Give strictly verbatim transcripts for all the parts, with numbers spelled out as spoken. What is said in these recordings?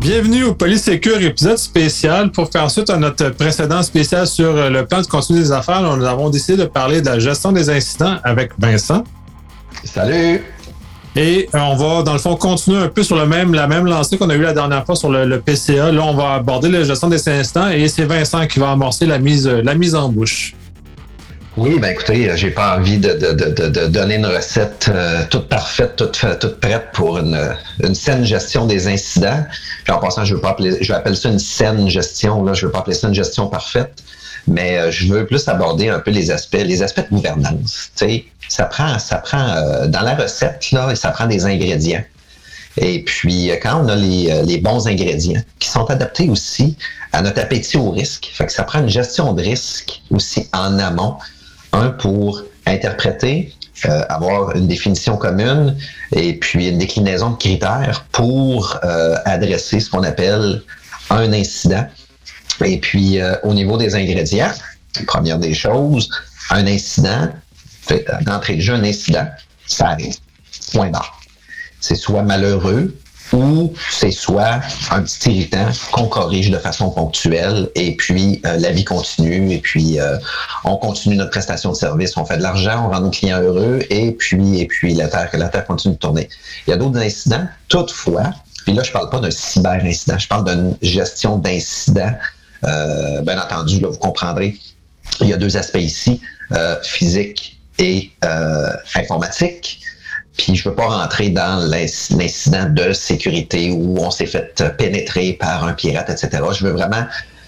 Bienvenue au Polysécure, épisode spécial. Pour faire suite à notre précédent spécial sur le plan de continu des affaires, nous avons décidé de parler de la gestion des incidents avec Vincent. Salut! Et euh, on va, dans le fond, continuer un peu sur le même, la même lancée qu'on a eu la dernière fois sur le, le P C A. Là, on va aborder la gestion des incidents et c'est Vincent qui va amorcer la mise, la mise en bouche. Oui, ben écoutez, j'ai pas envie de, de, de, de donner une recette euh, toute parfaite, toute, toute prête pour une, une saine gestion des incidents. Puis en passant, je veux pas appeler, je vais appeler ça une saine gestion, là, je veux pas appeler ça une gestion parfaite, mais euh, je veux plus aborder un peu les aspects, les aspects de gouvernance. Tu sais, ça prend, ça prend euh, dans la recette, là, ça prend des ingrédients. Et puis, quand on a les, les bons ingrédients qui sont adaptés aussi à notre appétit au risque, fait que ça prend une gestion de risque aussi en amont. Un, pour interpréter, euh, avoir une définition commune et puis une déclinaison de critères pour euh, adresser ce qu'on appelle un incident. Et puis, euh, au niveau des ingrédients, première des choses, un incident, fait, d'entrée de jeu, un incident, ça arrive. Point barre. C'est soit malheureux ou c'est soit un petit irritant qu'on corrige de façon ponctuelle et puis euh, la vie continue et puis euh, on continue notre prestation de service, on fait de l'argent, on rend nos clients heureux et puis et puis la terre, la terre continue de tourner. Il y a d'autres incidents, toutefois, puis là je parle pas d'un cyber-incident, je parle d'une gestion d'incidents. Euh, bien entendu, là, vous comprendrez, il y a deux aspects ici, euh, physique et euh, informatique. Puis je ne veux pas rentrer dans l'incident de sécurité où on s'est fait pénétrer par un pirate, et cetera. Je veux vraiment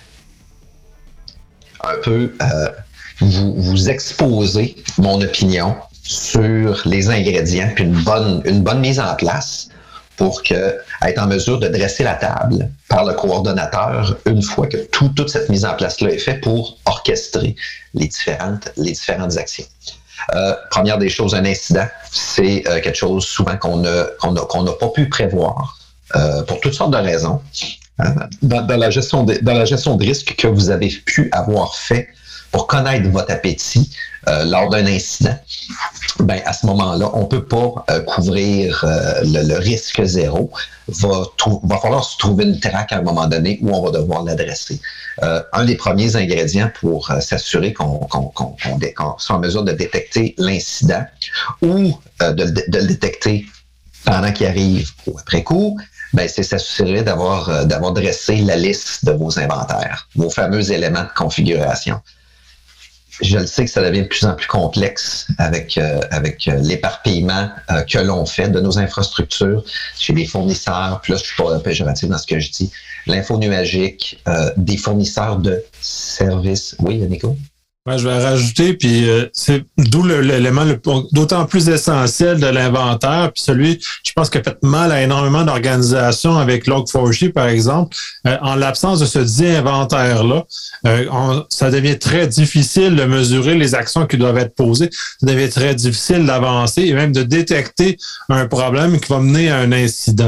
un peu euh, vous, vous exposer mon opinion sur les ingrédients puis une bonne, une bonne mise en place pour que, être en mesure de dresser la table par le coordonnateur une fois que tout, toute cette mise en place-là est faite pour orchestrer les différentes, les différentes actions. Euh, première des choses, un incident, c'est euh, quelque chose souvent qu'on n'a qu'on a, qu'on n'a pas pu prévoir euh, pour toutes sortes de raisons. Euh, dans, dans, la gestion de, dans la gestion de risque que vous avez pu avoir fait pour connaître votre appétit euh, lors d'un incident, ben, à ce moment-là, on ne peut pas euh, couvrir euh, le, le risque zéro. Va, trou- va falloir se trouver une traque à un moment donné où on va devoir l'adresser. Euh, un des premiers ingrédients pour euh, s'assurer qu'on, qu'on, qu'on, qu'on, dé- qu'on soit en mesure de détecter l'incident ou euh, de, de le détecter pendant qu'il arrive ou après coup, ben, c'est s'assurer d'avoir, euh, d'avoir dressé la liste de vos inventaires, vos fameux éléments de configuration. Je le sais que ça devient de plus en plus complexe avec, euh, avec euh, l'éparpillement euh, que l'on fait de nos infrastructures chez les fournisseurs. Puis là, je suis pas péjoratif dans ce que je dis. L'info nuagique, euh, des fournisseurs de services. Oui, Nico? Ouais, je vais rajouter, puis euh, c'est d'où le, l'élément le, d'autant plus essentiel de l'inventaire, puis celui, je pense, qui a fait mal à énormément d'organisations avec log quatre j, par exemple. Euh, en l'absence de ce dit inventaire-là, euh, on, ça devient très difficile de mesurer les actions qui doivent être posées. Ça devient très difficile d'avancer et même de détecter un problème qui va mener à un incident.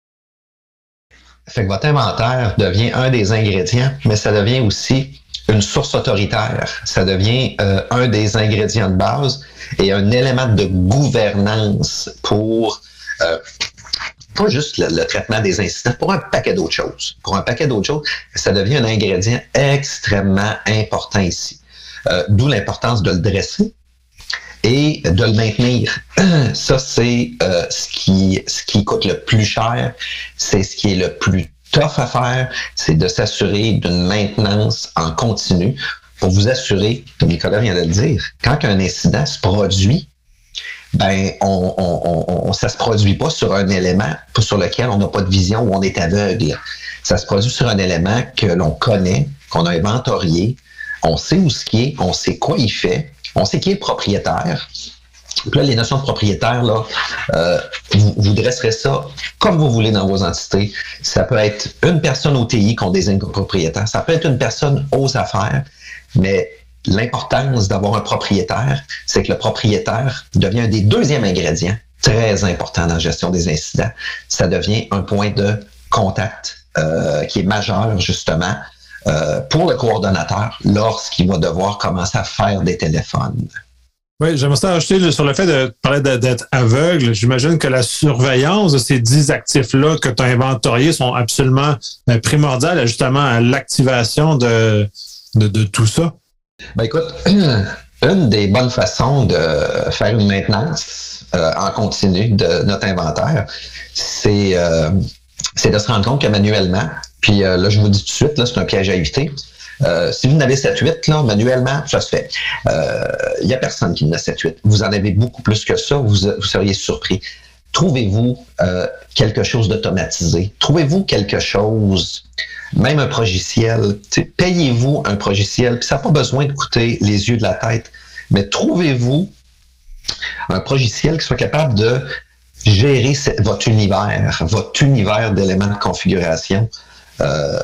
Fait que votre inventaire devient un des ingrédients, mais ça devient aussi une source autoritaire. Ça devient euh, un des ingrédients de base et un élément de gouvernance pour euh, pas juste le, le traitement des incidents, pour un paquet d'autres choses. Pour un paquet d'autres choses, ça devient un ingrédient extrêmement important ici. Euh, d'où l'importance de le dresser et de le maintenir. Ça, c'est euh, ce qui, ce qui coûte le plus cher, c'est ce qui est le plus tough à faire, c'est de s'assurer d'une maintenance en continu pour vous assurer, comme Nicolas vient de le dire, quand un incident se produit, ben on, on, on, on ça se produit pas sur un élément sur lequel on n'a pas de vision ou on est aveugle. Ça se produit sur un élément que l'on connaît, qu'on a inventorié, on sait où ce qui est, on sait quoi il fait, on sait qui est le propriétaire. Puis là, les notions de propriétaire, là, euh, vous, vous dresserez ça comme vous voulez dans vos entités. Ça peut être une personne au T I qu'on désigne comme propriétaire. Ça peut être une personne aux affaires. Mais l'importance d'avoir un propriétaire, c'est que le propriétaire devient un des deuxièmes ingrédients très importants dans la gestion des incidents. Ça devient un point de contact euh, qui est majeur, justement, euh, pour le coordonnateur lorsqu'il va devoir commencer à faire des téléphones. Oui, j'aimerais ça ajouter sur le fait de parler d'être aveugle. J'imagine que la surveillance de ces dix actifs-là que tu as inventoriés sont absolument primordiales justement à l'activation de, de, de tout ça. Ben écoute, une des bonnes façons de faire une maintenance euh, en continu de notre inventaire, c'est euh, c'est de se rendre compte que manuellement, puis euh, là je vous dis tout de suite, là c'est un piège à éviter. Euh, si vous en avez sept huit, là, manuellement, ça se fait. Il euh, n'y a personne qui en a sept huit. Vous en avez beaucoup plus que ça, vous, vous seriez surpris. Trouvez-vous euh, quelque chose d'automatisé. Trouvez-vous quelque chose, même un progiciel. Payez-vous un progiciel. Puis ça n'a pas besoin de coûter les yeux de la tête. Mais trouvez-vous un progiciel qui soit capable de gérer votre univers, votre univers d'éléments de configuration. Euh,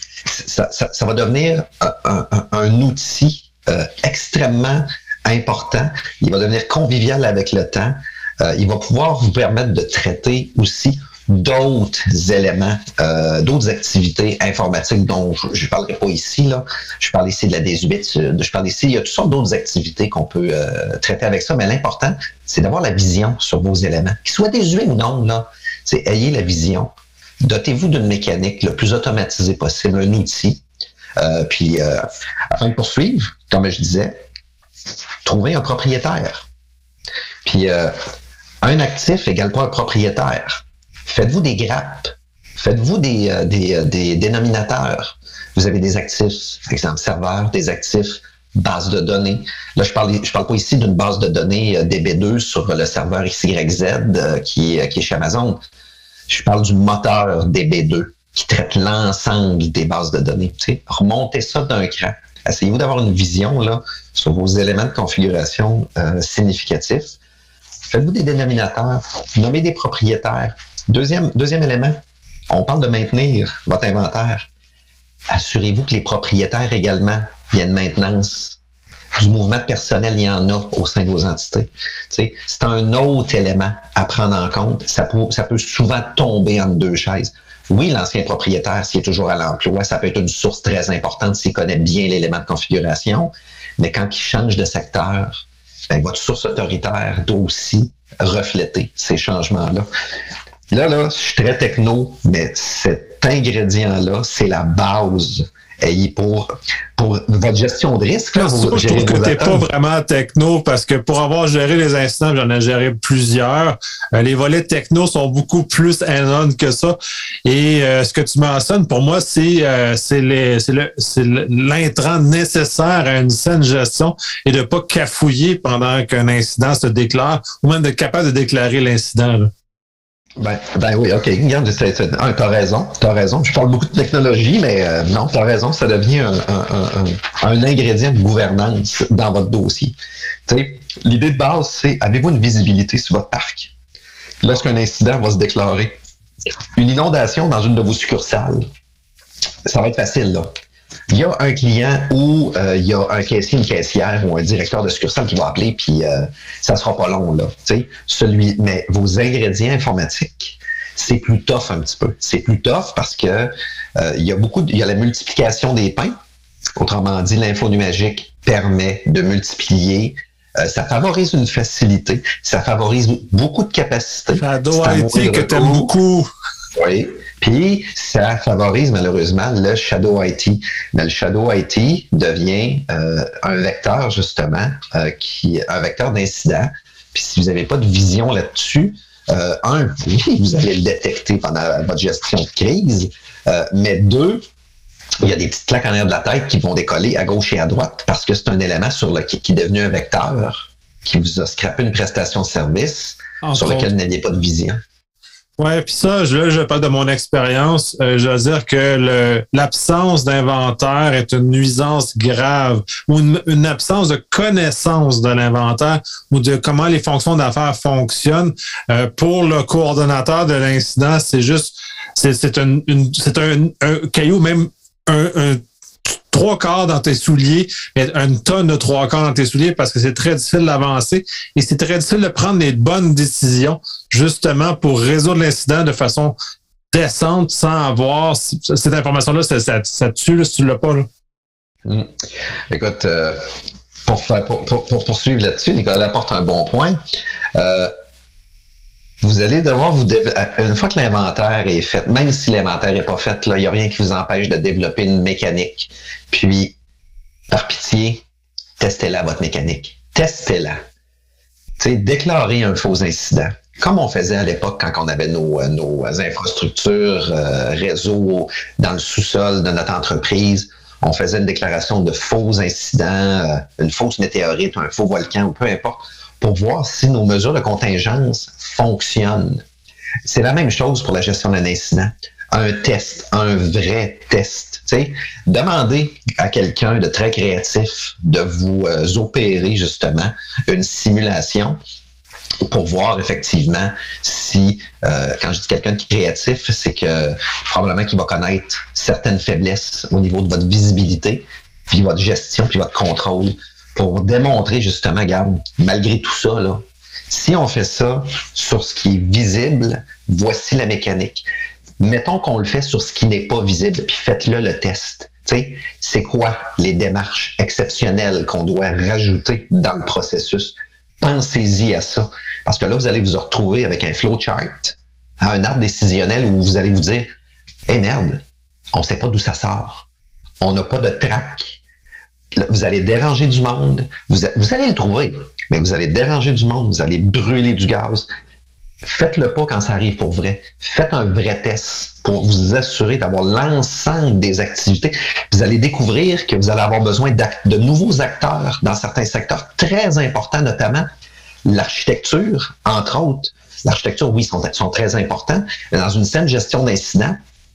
Ça, ça, ça va devenir un, un, un outil euh, extrêmement important. Il va devenir convivial avec le temps. Euh, il va pouvoir vous permettre de traiter aussi d'autres éléments, euh, d'autres activités informatiques dont je ne parlerai pas ici. Là. Je parle ici de la désuétude. Je parle ici, il y a toutes sortes d'autres activités qu'on peut euh, traiter avec ça. Mais l'important, c'est d'avoir la vision sur vos éléments. Qu'ils soient désuets ou non, là, c'est ayez la vision. Dotez-vous d'une mécanique le plus automatisée possible, un outil. Euh, puis, euh, afin de poursuivre, comme je disais, trouvez un propriétaire. Puis, euh, un actif égale pas un propriétaire. Faites-vous des grappes. Faites-vous des, euh, des, euh, des dénominateurs. Vous avez des actifs, par exemple, serveurs, des actifs, base de données. Là, je parle, je parle pas ici d'une base de données D B deux sur le serveur X Y Z euh, qui, est, qui est chez Amazon. Je parle du moteur D B deux qui traite l'ensemble des bases de données. Tu sais, remontez ça d'un cran. Essayez-vous d'avoir une vision là, sur vos éléments de configuration euh, significatifs. Faites-vous des dénominateurs, nommez des propriétaires. Deuxième, deuxième élément, on parle de maintenir votre inventaire. Assurez-vous que les propriétaires également, il y a une maintenance. Du mouvement de personnel, il y en a au sein de vos entités. Tu sais, c'est un autre élément à prendre en compte. Ça peut, ça peut souvent tomber entre deux chaises. Oui, l'ancien propriétaire, s'il est toujours à l'emploi, ça peut être une source très importante s'il connaît bien l'élément de configuration. Mais quand il change de secteur, ben, votre source autoritaire doit aussi refléter ces changements-là. Là, là, je suis très techno, mais cet ingrédient-là, c'est la base. Et pour, pour votre gestion de risque, là, vous, je trouve que tu n'es pas vraiment techno parce que pour avoir géré les incidents, j'en ai géré plusieurs. Euh, les volets techno sont beaucoup plus hand-on que ça. Et euh, ce que tu mentionnes, pour moi, c'est euh, c'est les, c'est le, c'est l'intrant nécessaire à une saine gestion et de ne pas cafouiller pendant qu'un incident se déclare ou même d'être capable de déclarer l'incident. Là. Ben, ben oui, OK. Regarde, tu as raison. Tu as raison. Je parle beaucoup de technologie, mais euh, non, tu as raison. Ça devient un, un, un, un ingrédient de gouvernance dans votre dossier. Tu sais, l'idée de base, c'est avez-vous une visibilité sur votre parc? Lorsqu'un incident va se déclarer, une inondation dans une de vos succursales, ça va être facile, là. Il y a un client ou euh, il y a un caissier, une caissière ou un directeur de succursale qui va appeler, puis euh, ça sera pas long, là. Tu sais, celui, mais vos ingrédients informatiques, c'est plus tough un petit peu. C'est plus tough parce que euh, il y a beaucoup, de, il y a la multiplication des pains. Autrement dit, l'info nuagique permet de multiplier. Euh, ça favorise une facilité. Ça favorise beaucoup de capacités. Shadow I T que t'aimes beaucoup. Oui. Puis, ça favorise malheureusement le Shadow I T. Mais le Shadow I T devient euh, un vecteur, justement, euh, qui un vecteur d'incident. Puis, si vous n'avez pas de vision là-dessus, euh, un, oui, vous allez le détecter pendant votre gestion de crise. Euh, mais deux, il y a des petites claques en l'air de la tête qui vont décoller à gauche et à droite parce que c'est un élément sur le, qui, qui est devenu un vecteur qui vous a scrappé une prestation de service en sur lequel vous n'aviez pas de vision. Oui, puis ça, je, je parle de mon expérience. Euh, je veux dire que le, l'absence d'inventaire est une nuisance grave ou une, une absence de connaissance de l'inventaire ou de comment les fonctions d'affaires fonctionnent. Euh, pour le coordonnateur de l'incident, c'est juste, c'est, c'est, un, une, c'est un, un caillou, même un, un trois quarts dans tes souliers, mais une tonne de trois quarts dans tes souliers parce que c'est très difficile d'avancer et c'est très difficile de prendre les bonnes décisions justement pour résoudre l'incident de façon décente sans avoir cette information-là, ça, ça, ça tue là, si tu l'as pas. Là. Mmh. Écoute, euh, pour, pour, pour, pour poursuivre là-dessus, Nicolas apporte un bon point. Euh, vous allez devoir vous développer, une fois que l'inventaire est fait, même si l'inventaire n'est pas fait, là, il n'y a rien qui vous empêche de développer une mécanique. Puis, par pitié, testez-la, votre mécanique. Testez-la. Tu sais, déclarez un faux incident. Comme on faisait à l'époque quand on avait nos, nos infrastructures, euh, réseaux dans le sous-sol de notre entreprise, on faisait une déclaration de faux incidents, euh, une fausse météorite, un faux volcan ou peu importe, pour voir si nos mesures de contingence fonctionnent. C'est la même chose pour la gestion d'un incident. Un test, un vrai test. Tu sais, demandez à quelqu'un de très créatif de vous euh, opérer justement une simulation pour voir effectivement si, euh, quand je dis quelqu'un de créatif, c'est que probablement qu'il va connaître certaines faiblesses au niveau de votre visibilité, puis votre gestion, puis votre contrôle, pour démontrer justement, regarde, malgré tout ça, là, si on fait ça sur ce qui est visible, voici la mécanique. Mettons qu'on le fait sur ce qui n'est pas visible, puis faites-le le test. Tu sais, c'est quoi les démarches exceptionnelles qu'on doit rajouter dans le processus? Pensez-y à ça. Parce que là, vous allez vous retrouver avec un flowchart, un arbre décisionnel où vous allez vous dire « Eh merde, on ne sait pas d'où ça sort. On n'a pas de track. » Vous allez déranger du monde. Vous, a, vous allez le trouver, mais vous allez déranger du monde. Vous allez brûler du gaz. Faites-le pas quand ça arrive pour vrai. Faites un vrai test pour vous assurer d'avoir l'ensemble des activités. Vous allez découvrir que vous allez avoir besoin de nouveaux acteurs dans certains secteurs très importants, notamment l'architecture, entre autres. L'architecture, oui, sont, sont très importants. Mais dans une saine gestion d'incidents,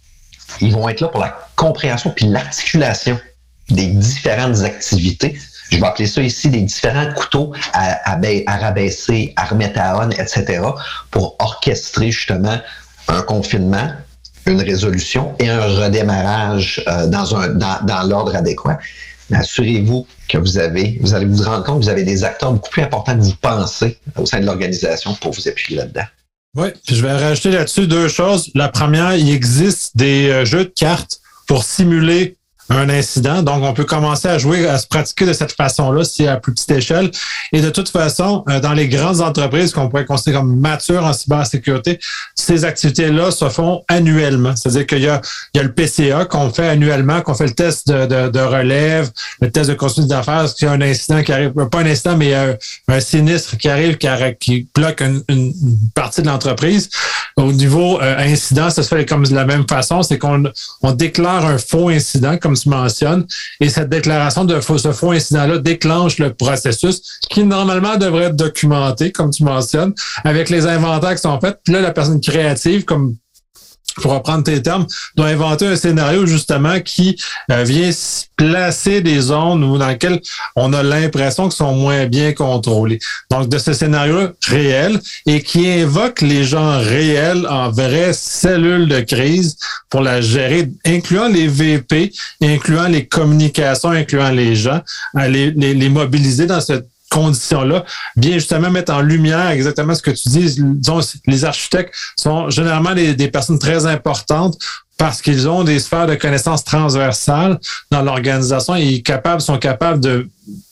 ils vont être là pour la compréhension puis l'articulation des différentes activités. Je vais appeler ça ici des différents couteaux à, à, à rabaisser, à remettre à on, et cetera, pour orchestrer justement un confinement, une résolution et un redémarrage euh, dans, un, dans, dans l'ordre adéquat. Mais assurez-vous que vous avez, vous allez vous rendre compte que vous avez des acteurs beaucoup plus importants que vous pensez au sein de l'organisation pour vous appuyer là-dedans. Oui, puis je vais rajouter là-dessus deux choses. La première, il existe des euh, jeux de cartes pour simuler un incident. Donc, on peut commencer à jouer, à se pratiquer de cette façon-là, si à plus petite échelle. Et de toute façon, dans les grandes entreprises qu'on pourrait considérer comme matures en cybersécurité, ces activités-là se font annuellement. C'est-à-dire qu'il y a, il y a le P C A qu'on fait annuellement, qu'on fait le test de, de, de relève, le test de continuité d'affaires, parce qu'il y a un incident qui arrive, pas un incident, mais un, un sinistre qui arrive, qui, arrête, qui bloque une, une partie de l'entreprise. Au niveau euh, incident, ça se fait comme de la même façon, c'est qu'on on déclare un faux incident, comme tu mentionnes, et cette déclaration de faux, ce faux incident-là déclenche le processus qui, normalement, devrait être documenté, comme tu mentionnes, avec les inventaires qui sont faits. Puis là, la personne créative, comme pour reprendre tes termes, doit inventer un scénario justement qui euh, vient placer des zones où, dans lesquelles on a l'impression qu'ils sont moins bien contrôlés. Donc, de ce scénario réel et qui invoque les gens réels en vraies cellules de crise pour la gérer, incluant les V P, incluant les communications, incluant les gens, les, les, les mobiliser dans cette conditions-là, bien justement mettre en lumière exactement ce que tu dis. Disons, les architectes sont généralement des, des personnes très importantes parce qu'ils ont des sphères de connaissances transversales dans l'organisation et ils capables, sont capables de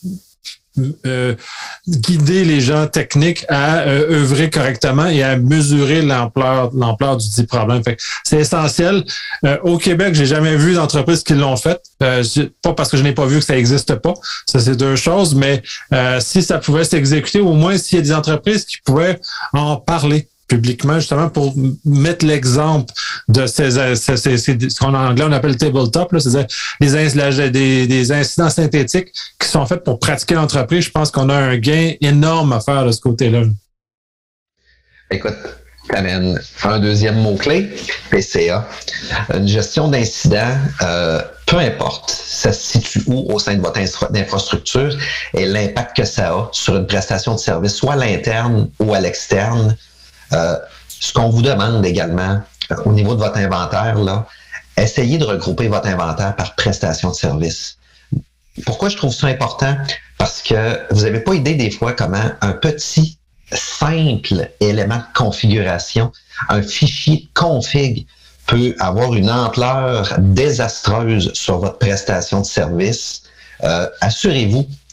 euh, guider les gens techniques à euh, œuvrer correctement et à mesurer l'ampleur, l'ampleur du dit problème. Fait que c'est essentiel. Euh, au Québec, j'ai jamais vu d'entreprises qui l'ont fait. Euh, pas parce que je n'ai pas vu que ça n'existe pas. Ça, c'est deux choses. Mais euh, si ça pouvait s'exécuter, au moins s'il y a des entreprises qui pouvaient en parler publiquement, justement, pour mettre l'exemple de ces, ces, ces, ces ce qu'on en anglais on appelle tabletop, là, c'est-à-dire les, des, des incidents synthétiques qui sont faits pour pratiquer l'entreprise. Je pense qu'on a un gain énorme à faire de ce côté-là. Écoute, t'amènes un deuxième mot-clé, P C A. Une gestion d'incidents, euh, peu importe, ça se situe où au sein de votre infrastructure et l'impact que ça a sur une prestation de service, soit à l'interne ou à l'externe. Euh, ce qu'on vous demande également euh, au niveau de votre inventaire, là, essayez de regrouper votre inventaire par prestation de service. Pourquoi je trouve ça important? Parce que vous n'avez pas idée des fois comment un petit, simple élément de configuration, un fichier config peut avoir une ampleur désastreuse sur votre prestation de service. Euh, assurez-vous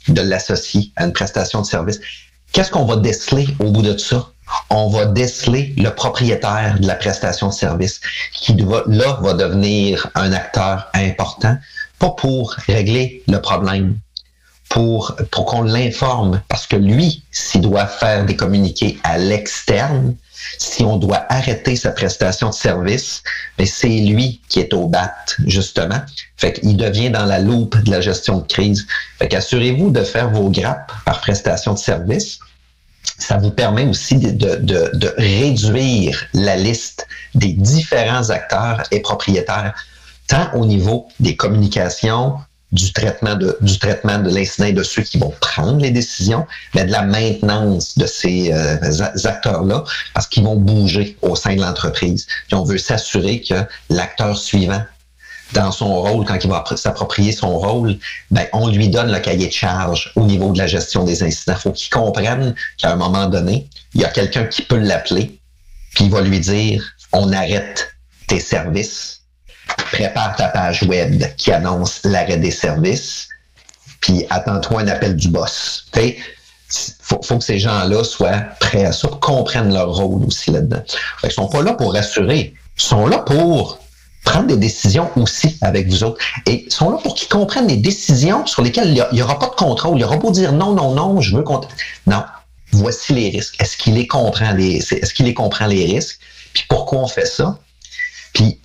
de l'associer à une prestation de service. Qu'est-ce qu'on va déceler au bout de ça? On va déceler le propriétaire de la prestation de service qui va, là va devenir un acteur important, pas pour régler le problème, pour, pour qu'on l'informe, parce que lui, s'il doit faire des communiqués à l'externe, si on doit arrêter sa prestation de service, bien, c'est lui qui est au bat, justement. Fait qu'il devient dans la loupe de la gestion de crise. Fait qu'assurez-vous de faire vos grappes par prestation de service. Ça vous permet aussi de, de, de réduire la liste des différents acteurs et propriétaires, tant au niveau des communications, du traitement de, du traitement de l'incident et de ceux qui vont prendre les décisions, mais de la maintenance de ces euh, acteurs-là, parce qu'ils vont bouger au sein de l'entreprise. Puis on veut s'assurer que l'acteur suivant, dans son rôle, quand il va s'approprier son rôle, ben, on lui donne le cahier de charge au niveau de la gestion des incidents. Il faut qu'il comprenne qu'à un moment donné, il y a quelqu'un qui peut l'appeler, puis il va lui dire, on arrête tes services, prépare ta page web qui annonce l'arrêt des services, puis attends-toi un appel du boss. Il faut, faut que ces gens-là soient prêts à ça, comprennent leur rôle aussi là-dedans. Ils ne sont pas là pour rassurer, ils sont là pour prendre des décisions aussi avec vous autres. Et ils sont là pour qu'ils comprennent des décisions sur lesquelles il n'y aura pas de contrôle. Il n'y aura pas dire non, non, non, je veux qu'on... Non, voici les risques. Est-ce qu'il les comprend, les... Est-ce qu'il les comprend les risques? Puis pourquoi on fait ça? Puis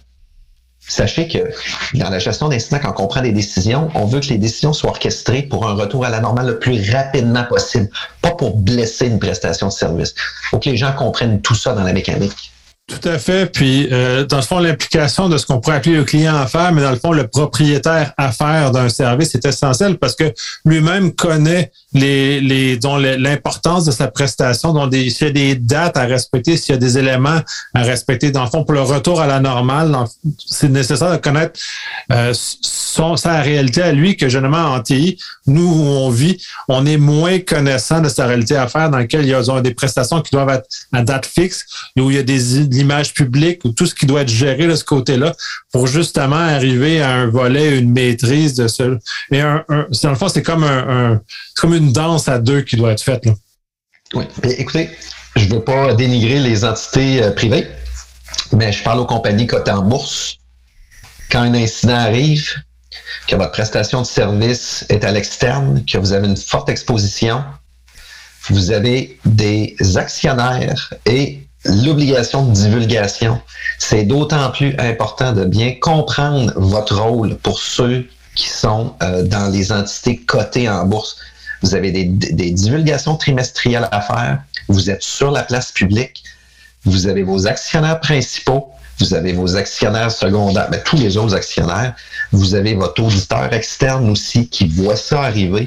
sachez que dans la gestion d'incidents, quand on prend des décisions, on veut que les décisions soient orchestrées pour un retour à la normale le plus rapidement possible, pas pour blesser une prestation de service. Il faut que les gens comprennent tout ça dans la mécanique. Tout à fait. Puis, euh, dans le fond, l'implication de ce qu'on pourrait appeler le client affaires, mais dans le fond, le propriétaire affaires d'un service est essentiel parce que lui-même connaît les, les, dont l'importance de sa prestation, dont des, s'il y a des dates à respecter, s'il y a des éléments à respecter. Dans le fond, pour le retour à la normale, c'est nécessaire de connaître euh, son, sa réalité à lui que, généralement, en T I, nous, où on vit, on est moins connaissant de sa réalité affaires dans laquelle il y a des prestations qui doivent être à date fixe, où il y a des l'image publique ou tout ce qui doit être géré de ce côté-là pour justement arriver à un volet, une maîtrise de ce. Et un, un, dans le fond, c'est comme un, un c'est comme une danse à deux qui doit être faite, là. Oui. Mais écoutez, je ne veux pas dénigrer les entités euh, privées, mais je parle aux compagnies cotées en bourse. Quand un incident arrive, que votre prestation de service est à l'externe, que vous avez une forte exposition, vous avez des actionnaires et l'obligation de divulgation. C'est d'autant plus important de bien comprendre votre rôle pour ceux qui sont euh, dans les entités cotées en bourse. Vous avez des, des divulgations trimestrielles à faire, vous êtes sur la place publique, vous avez vos actionnaires principaux, vous avez vos actionnaires secondaires, ben, tous les autres actionnaires, vous avez votre auditeur externe aussi qui voit ça arriver.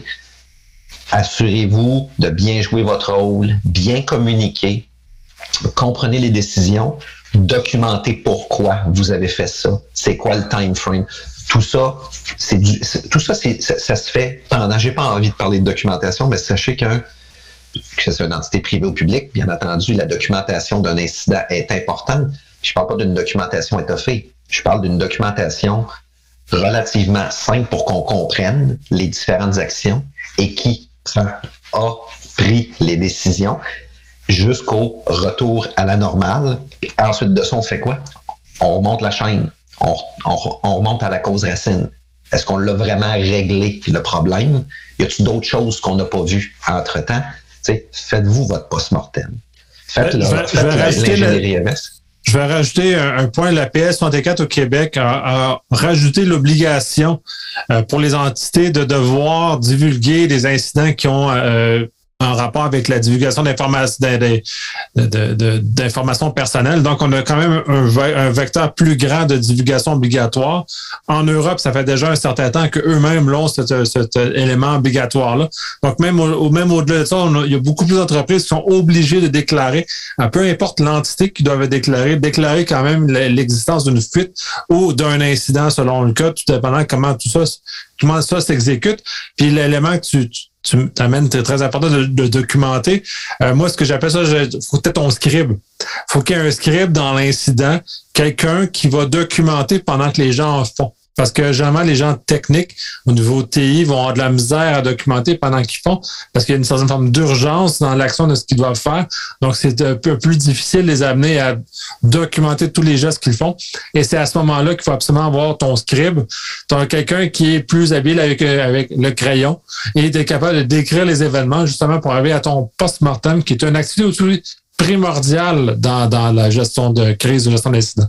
Assurez-vous de bien jouer votre rôle, bien communiquer, comprenez les décisions, documentez pourquoi vous avez fait ça, c'est quoi le time frame. Tout ça, c'est du, c'est, tout ça, c'est, ça, ça se fait pendant. J'ai pas envie de parler de documentation, mais sachez qu'un, que c'est une entité privée ou publique, bien entendu, la documentation d'un incident est importante. Je parle pas d'une documentation étoffée. Je parle d'une documentation relativement simple pour qu'on comprenne les différentes actions et qui prend, a pris les décisions jusqu'au retour à la normale. Et ensuite de ça, on fait quoi? On remonte la chaîne. On, on, on remonte à la cause racine. Est-ce qu'on l'a vraiment réglé, le problème? Y a-t-il d'autres choses qu'on n'a pas vues entre-temps? T'sais, faites-vous votre post-mortem. Faites, je le, vais, faites je vais l'ingénierie M S. Je vais rajouter un, un point. La P S soixante-quatre au Québec a, a rajouté l'obligation euh, pour les entités de devoir divulguer des incidents qui ont euh, en rapport avec la divulgation d'informations de, de, de, d'informations personnelles. Donc, on a quand même un, un vecteur plus grand de divulgation obligatoire. En Europe, ça fait déjà un certain temps qu'eux-mêmes l'ont, cet, cet élément obligatoire-là. Donc, même, au, même au-delà de ça, on a, il y a beaucoup plus d'entreprises qui sont obligées de déclarer, peu importe l'entité qui doivent déclarer, déclarer quand même l'existence d'une fuite ou d'un incident selon le cas, tout dépendant comment tout ça, comment ça s'exécute. Puis l'élément que tu, tu tu t'amènes, c'est très important de, de documenter. Euh, moi, ce que j'appelle ça, il faut peut-être ton scribe. Faut qu'il y ait un scribe dans l'incident, quelqu'un qui va documenter pendant que les gens en font. Parce que généralement, les gens techniques au niveau T I vont avoir de la misère à documenter pendant qu'ils font, parce qu'il y a une certaine forme d'urgence dans l'action de ce qu'ils doivent faire. Donc, c'est un peu plus difficile de les amener à documenter tous les gestes qu'ils font. Et c'est à ce moment-là qu'il faut absolument avoir ton scribe. Tu as quelqu'un qui est plus habile avec, avec le crayon et tu es capable de décrire les événements justement pour arriver à ton post-mortem, qui est une activité aussi primordiale dans, dans la gestion de crise, de gestion d'incident.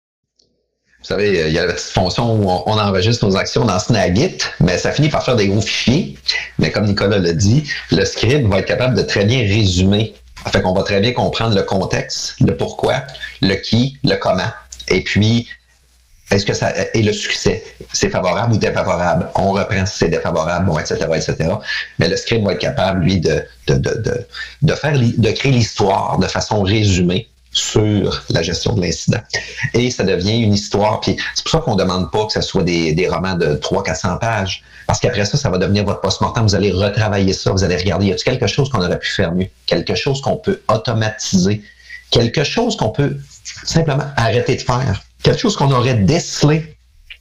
Vous savez, il y a la petite fonction où on, on enregistre nos actions dans Snagit, mais ça finit par faire des gros fichiers. Mais comme Nicolas l'a dit, le script va être capable de très bien résumer. Fait qu'on va très bien comprendre le contexte, le pourquoi, le qui, le comment. Et puis, est-ce que ça et le succès, c'est favorable ou défavorable? On reprend si c'est défavorable, bon, et cetera, et cetera. Mais le script va être capable, lui, de, de, de, de, de faire, de créer l'histoire de façon résumée sur la gestion de l'incident. Et ça devient une histoire, puis c'est pour ça qu'on ne demande pas que ce soit des, des romans de trois cents à quatre cents pages, parce qu'après ça, ça va devenir votre post-mortem, vous allez retravailler ça, vous allez regarder, y a-t-il quelque chose qu'on aurait pu faire mieux, quelque chose qu'on peut automatiser, quelque chose qu'on peut simplement arrêter de faire, quelque chose qu'on aurait décelé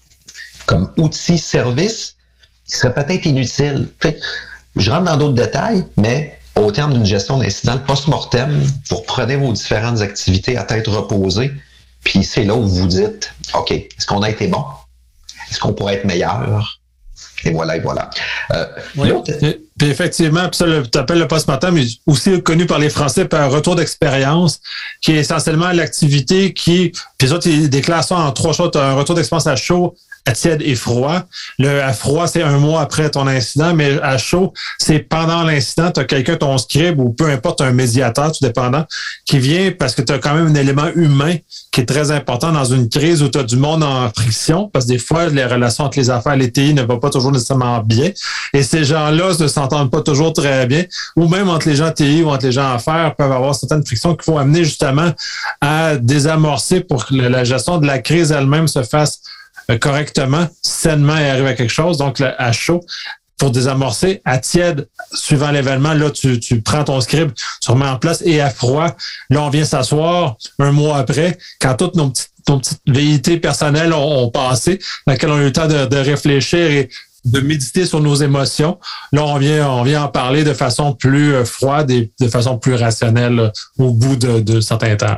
comme outil, service, qui serait peut-être inutile. Fait, je rentre dans d'autres détails, mais au terme d'une gestion d'incident, le post-mortem, vous reprenez vos différentes activités à tête reposée, puis c'est là où vous dites, OK, est-ce qu'on a été bon? Est-ce qu'on pourrait être meilleur? Et voilà, et voilà. Euh, oui. Et, puis effectivement, puis ça, tu appelles le post-mortem, aussi connu par les Français par un retour d'expérience, qui est essentiellement l'activité qui, puis ça, tu déclares ça en trois choses, tu as un retour d'expérience à chaud, à tiède et froid. Le à froid, c'est un mois après ton incident, mais à chaud, c'est pendant l'incident, tu as quelqu'un, ton scribe ou peu importe, un médiateur, tout dépendant, qui vient parce que tu as quand même un élément humain qui est très important dans une crise où tu as du monde en friction, parce que des fois, les relations entre les affaires et les T I ne vont pas toujours nécessairement bien. Et ces gens-là ne s'entendent pas toujours très bien, ou même entre les gens T I ou entre les gens affaires peuvent avoir certaines frictions qu'il faut amener justement à désamorcer pour que la gestion de la crise elle-même se fasse correctement, sainement et arriver à quelque chose. Donc, à chaud, pour désamorcer, à tiède, suivant l'événement, là, tu, tu prends ton script, tu remets en place, et à froid, là, on vient s'asseoir un mois après, quand toutes nos petites, nos petites velléités personnelles ont, ont passé, dans lesquelles on a eu le temps de, de réfléchir et de méditer sur nos émotions. Là, on vient, on vient en parler de façon plus froide et de façon plus rationnelle au bout de, de certains temps.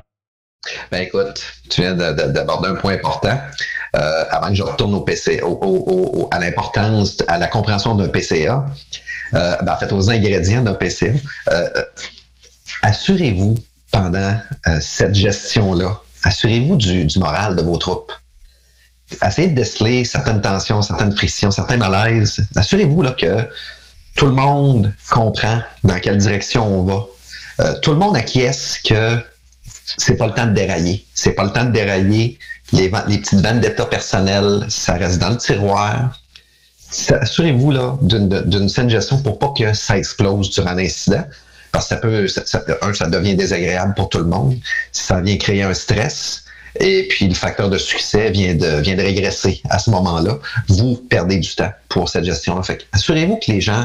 Ben écoute, tu viens de, de, d'aborder un point important. Euh, avant que je retourne au P C, au, au, au, à l'importance, à la compréhension d'un P C A, euh, ben en fait aux ingrédients d'un P C A, euh, assurez-vous pendant euh, cette gestion-là, assurez-vous du, du moral de vos troupes. Essayez de déceler certaines tensions, certaines frictions, certains malaises. Assurez-vous là, que tout le monde comprend dans quelle direction on va. Euh, tout le monde acquiesce que c'est pas le temps de dérailler. C'est pas le temps de dérailler. Les, les petites vendettas personnelles, ça reste dans le tiroir. Assurez-vous là d'une, d'une saine gestion pour pas que ça explose durant l'incident. Parce que ça peut, ça, ça, un, ça devient désagréable pour tout le monde. Ça vient créer un stress. Et puis le facteur de succès vient de, vient de régresser à ce moment-là. Vous perdez du temps pour cette gestion-là. Fait assurez-vous que les gens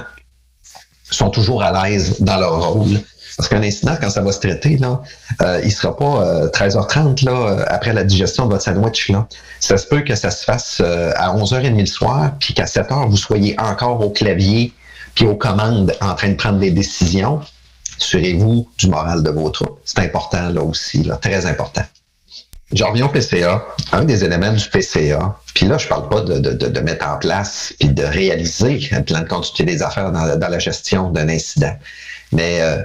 sont toujours à l'aise dans leur rôle. Parce qu'un incident, quand ça va se traiter, là, euh, il ne sera pas euh, treize heures trente là, après la digestion de votre sandwich. Là. Ça se peut que ça se fasse euh, à onze heures trente le soir, puis qu'à sept heures, vous soyez encore au clavier puis aux commandes en train de prendre des décisions. Assurez-vous du moral de vos troupes. C'est important là aussi, là, très important. Je reviens au P C A. Un des éléments du P C A, puis là, je parle pas de, de, de, de mettre en place puis de réaliser un plan de continuité des affaires dans, dans la gestion d'un incident. Mais euh,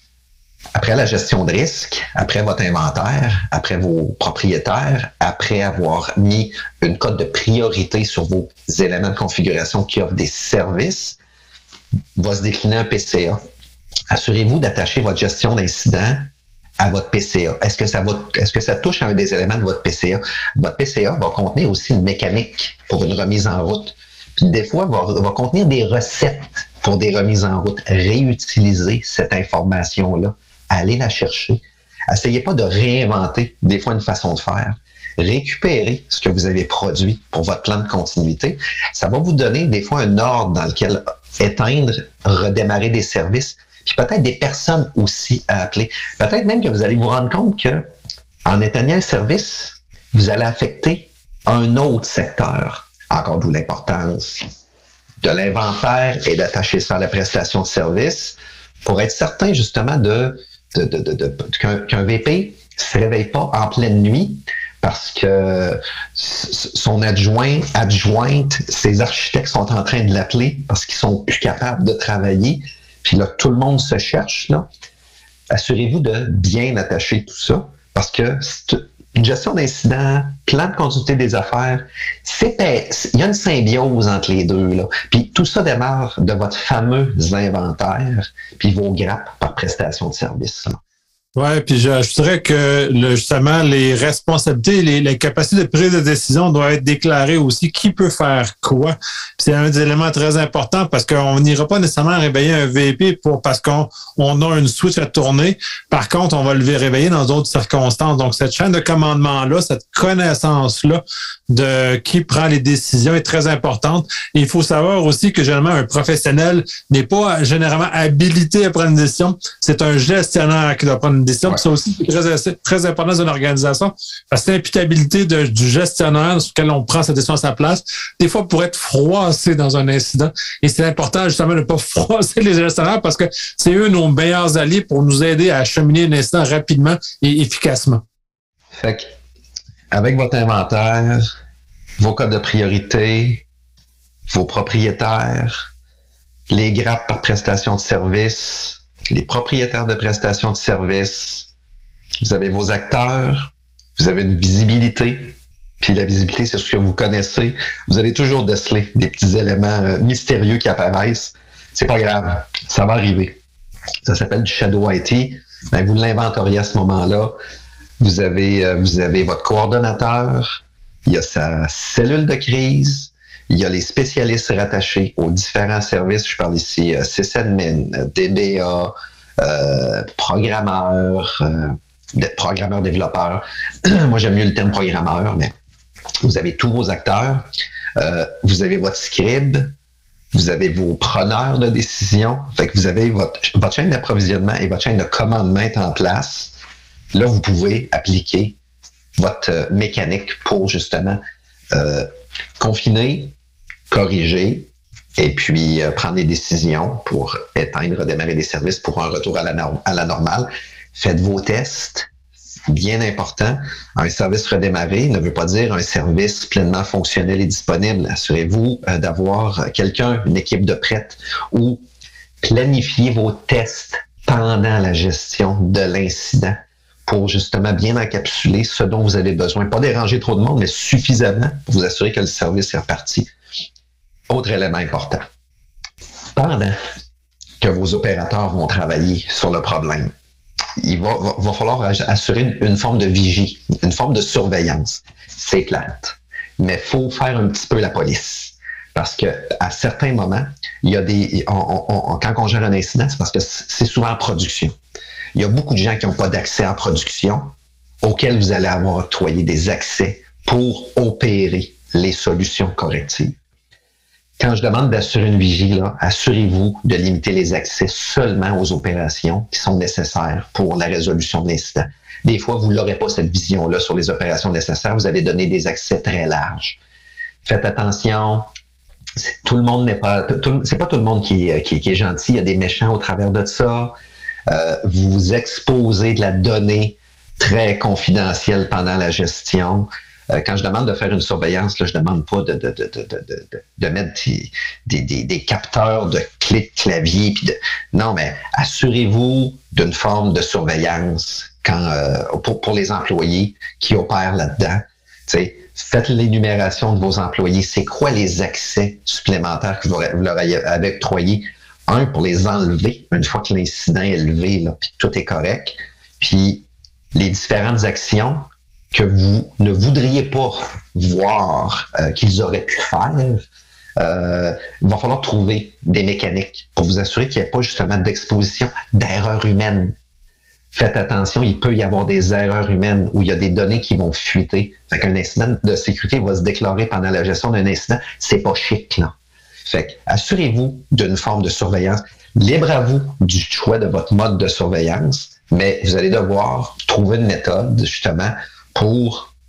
après la gestion de risque, après votre inventaire, après vos propriétaires, après avoir mis une cote de priorité sur vos éléments de configuration qui offrent des services, va se décliner un P C A. Assurez-vous d'attacher votre gestion d'incident à votre P C A. Est-ce que ça va, est-ce que ça touche à un des éléments de votre P C A? Votre P C A va contenir aussi une mécanique pour une remise en route. Puis des fois, va, va contenir des recettes pour des remises en route. Réutilisez cette information-là. Allez la chercher. Essayez pas de réinventer des fois une façon de faire. Récupérez ce que vous avez produit pour votre plan de continuité. Ça va vous donner des fois un ordre dans lequel éteindre, redémarrer des services, puis peut-être des personnes aussi à appeler. Peut-être même que vous allez vous rendre compte que en éteignant un service, vous allez affecter un autre secteur. encore d'où l'importance de l'inventaire et d'attacher ça à la prestation de service pour être certain justement de, de, de, de, de qu'un, qu'un V P ne se réveille pas en pleine nuit parce que son adjoint, adjointe, ses architectes sont en train de l'appeler parce qu'ils sont plus capables de travailler. Puis là, tout le monde se cherche. Là. Assurez-vous de bien attacher tout ça parce que c'est une gestion d'incident, plan de continuité des affaires, c'est, il y a une symbiose entre les deux. Là. Puis tout ça démarre de votre fameux inventaire puis vos grappes par prestation de service. Là. Oui, puis j'ajouterais que le, justement, les responsabilités, les, les capacités de prise de décision doivent être déclarées aussi. Qui peut faire quoi? Puis c'est un des éléments très importants parce qu'on n'ira pas nécessairement réveiller un V P pour parce qu'on on a une switch à tourner. Par contre, on va le réveiller dans d'autres circonstances. Donc, cette chaîne de commandement-là, cette connaissance-là de qui prend les décisions est très importante. Et il faut savoir aussi que généralement, un professionnel n'est pas généralement habilité à prendre une décision. C'est un gestionnaire qui doit prendre une décision. Ouais. Ça aussi, c'est très, très important dans une organisation parce que l'imputabilité de, du gestionnaire sur lequel on prend cette décision à sa place, des fois, pourrait être froissé dans un incident. Et c'est important, justement, de ne pas froisser les gestionnaires parce que c'est eux nos meilleurs alliés pour nous aider à acheminer un incident rapidement et efficacement. Fait que, avec votre inventaire, vos codes de priorité, vos propriétaires, les grappes par prestation de service, les propriétaires de prestations de service, vous avez vos acteurs, vous avez une visibilité, puis la visibilité, c'est ce que vous connaissez. Vous allez toujours déceler des petits éléments mystérieux qui apparaissent. C'est pas grave, ça va arriver. Ça s'appelle du shadow I T. Ben, vous l'inventoriez à ce moment-là. Vous avez, euh, vous avez votre coordonnateur, il y a sa cellule de crise, il y a les spécialistes rattachés aux différents services. Je parle ici euh, sysadmin, D B A, euh, programmeur, euh, programmeur développeur. Moi, j'aime mieux le terme programmeur, mais vous avez tous vos acteurs. Euh, vous avez votre scribe, vous avez vos preneurs de décision. Fait que vous avez votre, votre chaîne d'approvisionnement et votre chaîne de commandement est en place. Là, vous pouvez appliquer votre euh, mécanique pour justement euh, confiner, corriger et puis euh, prendre des décisions pour éteindre, redémarrer des services pour un retour à la, norm- à la normale. Faites vos tests, bien important. Un service redémarré ne veut pas dire un service pleinement fonctionnel et disponible. Assurez-vous euh, d'avoir quelqu'un, une équipe de prête ou planifiez vos tests pendant la gestion de l'incident pour justement bien encapsuler ce dont vous avez besoin. Pas déranger trop de monde, mais suffisamment pour vous assurer que le service est reparti. Autre élément important. Pendant que vos opérateurs vont travailler sur le problème, il va, va, va falloir assurer une, une forme de vigie, une forme de surveillance. C'est plate, mais il faut faire un petit peu la police. Parce que à certains moments, il y a des. On, on, quand on gère un incident, c'est parce que c'est souvent en production. Il y a beaucoup de gens qui n'ont pas d'accès en production, auxquels vous allez avoir octroyé des accès pour opérer les solutions correctives. Quand je demande d'assurer une vigie, là, assurez-vous de limiter les accès seulement aux opérations qui sont nécessaires pour la résolution de l'incident. Des fois, vous n'aurez pas cette vision-là sur les opérations nécessaires. Vous allez donner des accès très larges. Faites attention. Tout le monde n'est pas, tout, c'est pas tout le monde qui est, qui, qui est gentil. Il y a des méchants au travers de ça. Euh, vous exposez de la donnée très confidentielle pendant la gestion. Euh, quand je demande de faire une surveillance, là, je demande pas de, de, de, de, de, de, de mettre des, des, des capteurs de clés de clavier. Puis de... Non, mais assurez-vous d'une forme de surveillance quand, euh, pour, pour les employés qui opèrent là-dedans. T'sais, faites l'énumération de vos employés. C'est quoi les accès supplémentaires que vous leur avez octroyés? Un, pour les enlever une fois que l'incident est levé, là, puis tout est correct. Puis les différentes actions que vous ne voudriez pas voir euh, qu'ils auraient pu faire, euh, il va falloir trouver des mécaniques pour vous assurer qu'il n'y ait pas justement d'exposition d'erreurs humaines. Faites attention, il peut y avoir des erreurs humaines où il y a des données qui vont fuiter. Fait qu'un incident de sécurité va se déclarer pendant la gestion d'un incident. C'est pas chic, là. Fait que, assurez-vous d'une forme de surveillance. Libre à vous du choix de votre mode de surveillance, mais vous allez devoir trouver une méthode, justement, pour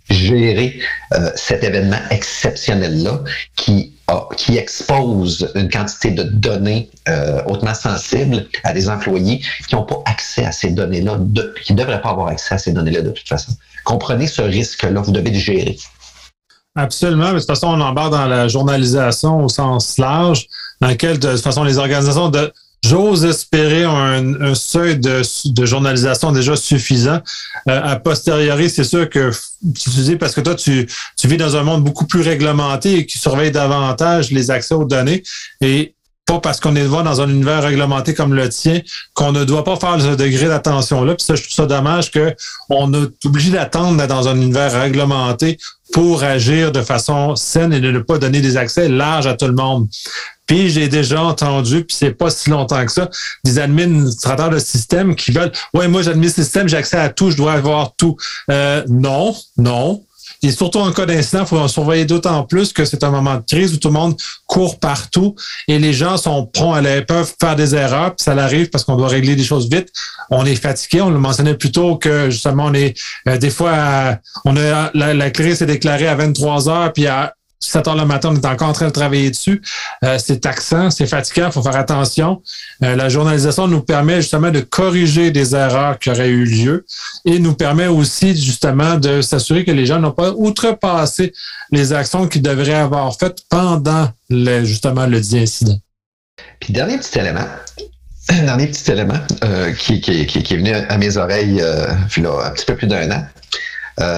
gérer euh, cet événement exceptionnel-là qui, a, qui expose une quantité de données euh, hautement sensibles à des employés qui n'ont pas accès à ces données-là, de, qui ne devraient pas avoir accès à ces données-là de toute façon. Comprenez ce risque-là, vous devez le gérer. Absolument. De toute façon, on embarque dans la journalisation au sens large, dans lequel, de toute façon, les organisations de j'ose espérer un, un seuil de, de journalisation déjà suffisant. Euh, a posteriori, c'est sûr que tu dis parce que toi, tu, tu vis dans un monde beaucoup plus réglementé et qui surveille davantage les accès aux données. Et pas parce qu'on est dans un univers réglementé comme le tien qu'on ne doit pas faire ce degré d'attention-là. Puis ça, je trouve ça dommage qu'on est obligé d'attendre d'être dans un univers réglementé pour agir de façon saine et de ne pas donner des accès larges à tout le monde. Puis j'ai déjà entendu, puis c'est pas si longtemps que ça, des administrateurs de système qui veulent « Ouais, moi j'administre le système, j'ai accès à tout, je dois avoir tout. Euh, » Non, non. Et surtout en cas d'incident, il faut surveiller d'autant plus que c'est un moment de crise où tout le monde court partout et les gens sont prompts à la, peuvent faire des erreurs, puis ça arrive parce qu'on doit régler des choses vite. On est fatigué, on le mentionnait plus tôt que justement on est euh, des fois à, on a la, la crise est déclarée à vingt-trois heures, puis à sept heures le matin, on est encore en train de travailler dessus. Euh, c'est taxant, c'est fatigant, il faut faire attention. Euh, la journalisation nous permet justement de corriger des erreurs qui auraient eu lieu et nous permet aussi justement de s'assurer que les gens n'ont pas outrepassé les actions qu'ils devraient avoir faites pendant le, justement le dit incident. Puis dernier petit élément, dernier petit élément euh, qui, qui, qui, qui est venu à mes oreilles euh, là, un petit peu plus d'un an. Euh,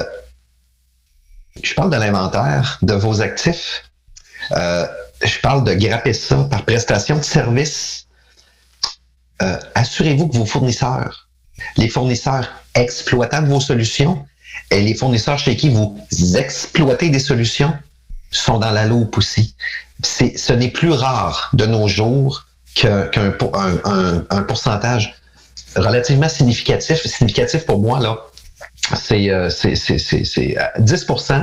Je parle de l'inventaire de vos actifs. Euh, je parle de grapper ça par prestation de service. Euh, assurez-vous que vos fournisseurs, les fournisseurs exploitants de vos solutions et les fournisseurs chez qui vous exploitez des solutions sont dans la loupe aussi. C'est, ce n'est plus rare de nos jours qu'un, qu'un un, un, un pourcentage relativement significatif, significatif pour moi, là, C'est, euh, c'est, c'est, c'est, c'est dix pour cent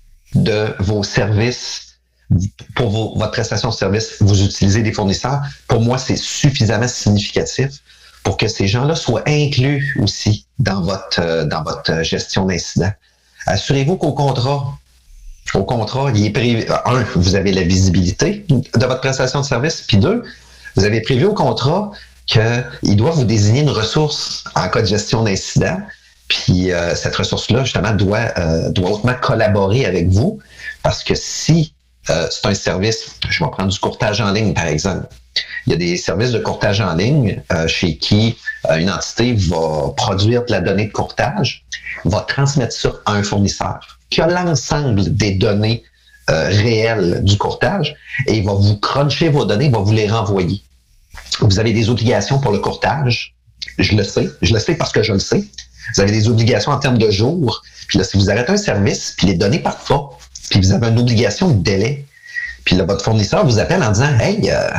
de vos services, pour vos, votre prestation de service, vous utilisez des fournisseurs. Pour moi, c'est suffisamment significatif pour que ces gens-là soient inclus aussi dans votre, euh, dans votre gestion d'incident. Assurez-vous qu'au contrat, au contrat, il est prévu, un, vous avez la visibilité de votre prestation de service, puis deux, vous avez prévu au contrat qu'il doit vous désigner une ressource en cas de gestion d'incident. Puis euh, cette ressource-là, justement, doit, euh, doit hautement collaborer avec vous parce que si euh, c'est un service, je vais prendre du courtage en ligne, par exemple. Il y a des services de courtage en ligne euh, chez qui euh, une entité va produire de la donnée de courtage, va transmettre ça à un fournisseur qui a l'ensemble des données euh, réelles du courtage et il va vous cruncher vos données, il va vous les renvoyer. Vous avez des obligations pour le courtage, je le sais, je le sais parce que je le sais. Vous avez des obligations en termes de jours. Puis là, si vous arrêtez un service, puis les données partent pas, puis vous avez une obligation de délai, puis là, votre fournisseur vous appelle en disant « Hey, euh,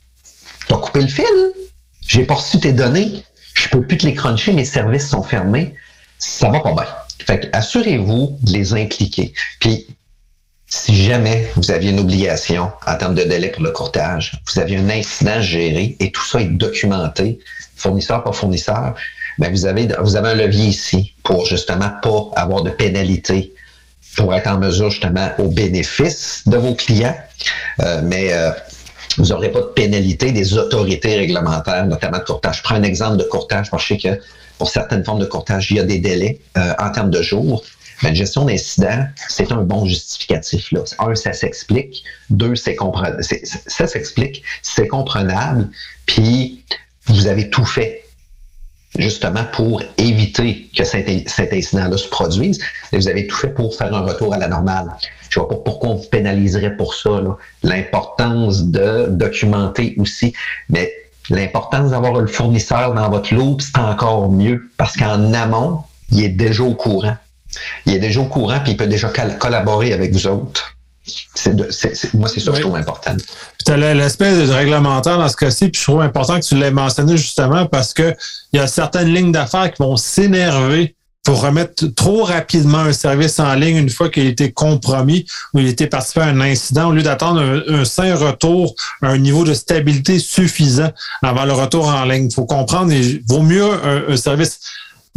t'as coupé le fil, j'ai pas reçu tes données, je peux plus te les cruncher, mes services sont fermés. » Ça va pas bien. Fait que assurez-vous de les impliquer. Puis, si jamais vous aviez une obligation en termes de délai pour le courtage, vous aviez un incident géré et tout ça est documenté, fournisseur par fournisseur, bien, vous avez, vous avez un levier ici pour justement pas avoir de pénalité, pour être en mesure justement au bénéfice de vos clients, euh, mais euh, vous n'aurez pas de pénalité des autorités réglementaires, notamment de courtage. Je prends un exemple de courtage, parce que je sais que pour certaines formes de courtage, il y a des délais euh, en termes de jours. Mais une gestion d'incident, c'est un bon justificatif. Là. Un, ça s'explique. Deux, c'est comprenable. C'est, ça s'explique, c'est comprenable. Puis, vous avez tout fait justement pour éviter que cet, cet incident-là se produise. Et vous avez tout fait pour faire un retour à la normale. Je ne vois pas pourquoi on vous pénaliserait pour ça. Là. L'importance de documenter aussi. Mais l'importance d'avoir le fournisseur dans votre loupe, c'est encore mieux. Parce qu'en amont, il est déjà au courant. Il est déjà au courant puis il peut déjà collaborer avec vous autres. C'est de, c'est, c'est, moi, c'est ça que oui. Je trouve important. Tu as l'aspect de réglementaire dans ce cas-ci, puis je trouve important que tu l'aies mentionné justement parce que il y a certaines lignes d'affaires qui vont s'énerver pour remettre trop rapidement un service en ligne une fois qu'il a été compromis ou il a été participé à un incident, au lieu d'attendre un, un sain retour à un niveau de stabilité suffisant avant le retour en ligne. Il faut comprendre, il vaut mieux un, un service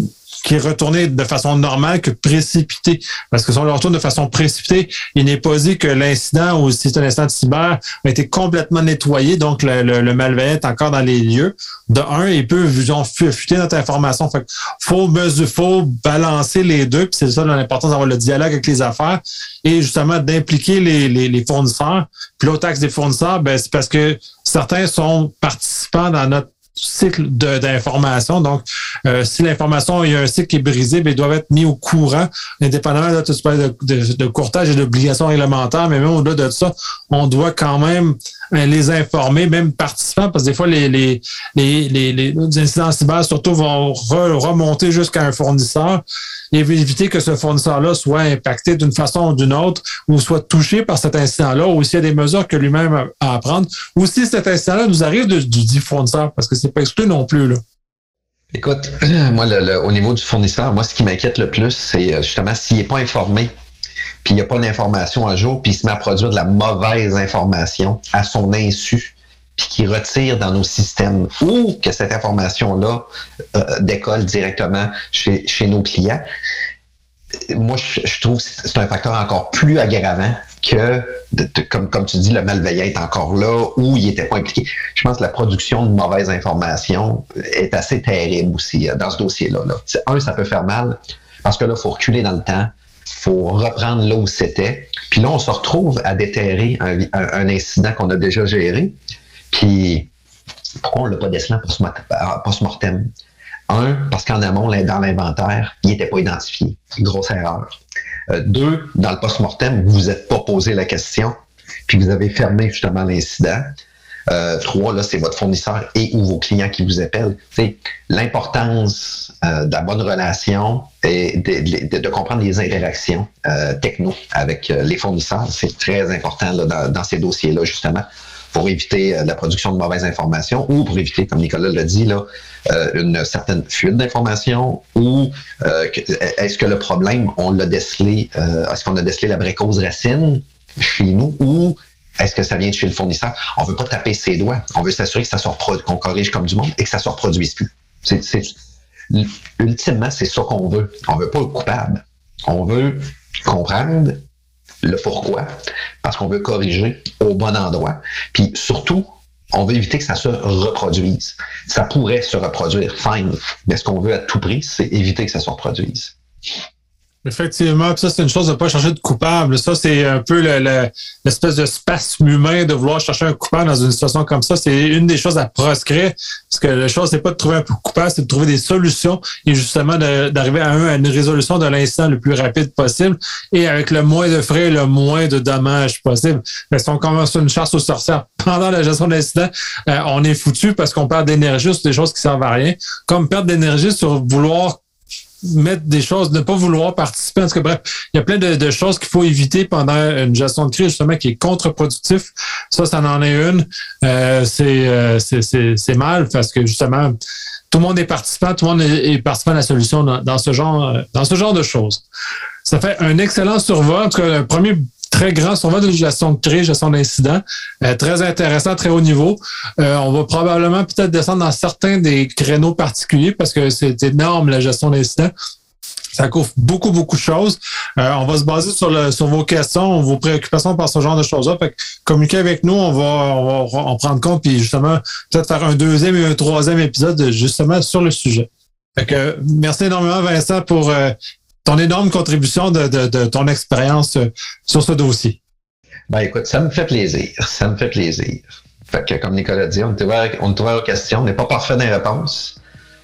qui est retourné de façon normale que précipitée. Parce que si on le retourne de façon précipitée, il n'est pas dit que l'incident ou si c'est un incident de cyber a été complètement nettoyé, donc le, le, le malveillant est encore dans les lieux. De un, il peut disons, fuiter notre information. Fait faut mesurer, faut balancer les deux, puis c'est ça l'importance d'avoir le dialogue avec les affaires et justement d'impliquer les, les, les fournisseurs. Puis l'autre axe des fournisseurs, ben, c'est parce que certains sont participants dans notre cycle de, d'information. Donc, euh, si l'information, il y a un cycle qui est brisé, bien, ils doivent être mis au courant, indépendamment là, tu parles de, de, de courtage et d'obligations réglementaires, mais même au-delà de ça, on doit quand même les informer, même participants, parce que des fois, les, les, les, les, les incidents cyber, surtout, vont re, remonter jusqu'à un fournisseur et éviter que ce fournisseur-là soit impacté d'une façon ou d'une autre ou soit touché par cet incident-là ou s'il y a des mesures que lui-même a à prendre ou si cet incident-là nous arrive de, du dit fournisseur, parce que c'est pas exclu non plus, là. Écoute, moi, le, le, au niveau du fournisseur, moi, ce qui m'inquiète le plus, c'est justement s'il n'est pas informé, puis il n'y a pas d'information à jour, puis il se met à produire de la mauvaise information à son insu, puis qu'il retire dans nos systèmes, ou que cette information-là euh, décolle directement chez, chez nos clients. Moi, je, je trouve que c'est un facteur encore plus aggravant que, de, de, comme, comme tu dis, le malveillant est encore là ou il n'était pas impliqué. Je pense que la production de mauvaise information est assez terrible aussi dans ce dossier-là. Là. Un, ça peut faire mal parce que là, il faut reculer dans le temps, il faut reprendre là où c'était. Puis là, on se retrouve à déterrer un, un, un incident qu'on a déjà géré. Puis, pourquoi on ne l'a pas décelé en post-mortem? Un, parce qu'en amont, dans l'inventaire, il n'était pas identifié. Grosse erreur. Euh, deux, dans le post-mortem, vous vous êtes pas posé la question, puis vous avez fermé justement l'incident. Euh, trois, là, c'est votre fournisseur et ou vos clients qui vous appellent. T'sais, l'importance euh, de la bonne relation et de, de, de comprendre les interactions euh, techno avec euh, les fournisseurs, c'est très important là, dans, dans ces dossiers-là, justement, pour éviter euh, la production de mauvaises informations ou pour éviter, comme Nicolas l'a dit, là, euh, une certaine fuite d'informations ou euh, que, est-ce que le problème, on l'a décelé, euh, est-ce qu'on a décelé la vraie cause racine chez nous ou est-ce que ça vient de chez le fournisseur? On veut pas taper ses doigts. On veut s'assurer que ça soit qu'on corrige comme du monde et que ça ne se reproduise plus. C'est, c'est, ultimement, c'est ça qu'on veut. On veut pas le coupable. On veut comprendre le pourquoi, parce qu'on veut corriger au bon endroit. Puis surtout, on veut éviter que ça se reproduise. Ça pourrait se reproduire, fine. Mais ce qu'on veut à tout prix, c'est éviter que ça se reproduise. Effectivement, puis ça, c'est une chose de ne pas chercher de coupable. Ça, c'est un peu le, le, l'espèce de spasme humain de vouloir chercher un coupable dans une situation comme ça. C'est une des choses à proscrire, parce que la chose, c'est pas de trouver un coupable, c'est de trouver des solutions et justement de, d'arriver à, un, à une résolution de l'incident le plus rapide possible et avec le moins de frais et le moins de dommages possible. Mais si on commence une chasse aux sorcières pendant la gestion de l'incident, euh, on est foutu parce qu'on perd d'énergie sur des choses qui servent à rien, comme perdre d'énergie sur vouloir mettre des choses, ne pas vouloir participer. En tout cas, bref, il y a plein de, de choses qu'il faut éviter pendant une gestion de crise, justement, qui est contre-productif. Ça, ça en est une. Euh, c'est, euh, c'est, c'est, c'est mal parce que, justement, tout le monde est participant, tout le monde est, est participant à la solution dans, dans ce genre, dans ce genre de choses. Ça fait un excellent survol. En tout cas, un premier très grand survol de gestion de crise, gestion d'incident, euh, très intéressant, très haut niveau. Euh, on va probablement peut-être descendre dans certains des créneaux particuliers parce que c'est énorme la gestion d'incident. Ça couvre beaucoup, beaucoup de choses. Euh, on va se baser sur, le, sur vos questions, vos préoccupations par ce genre de choses-là. Fait que communiquez avec nous, on va, on va en prendre compte puis justement peut-être faire un deuxième et un troisième épisode justement sur le sujet. Fait que merci énormément, Vincent, pour euh, ton énorme contribution de, de, de ton expérience sur ce dossier. Ben écoute, ça me fait plaisir. Ça me fait plaisir. Fait que comme Nicolas dit, on est ouvert, on est ouvert aux questions. On n'est pas parfait dans les réponses.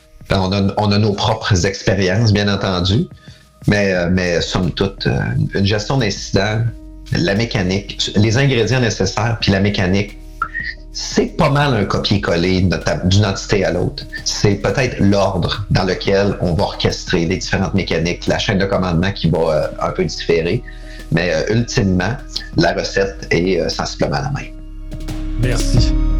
On a, on a nos propres expériences, bien entendu. Mais, mais somme toute, une gestion d'incident, la mécanique, les ingrédients nécessaires, puis la mécanique, c'est pas mal un copier-coller d'une entité à l'autre. C'est peut-être l'ordre dans lequel on va orchestrer les différentes mécaniques, la chaîne de commandement qui va euh, un peu différer. Mais euh, ultimement, la recette est euh, sensiblement la même. Merci.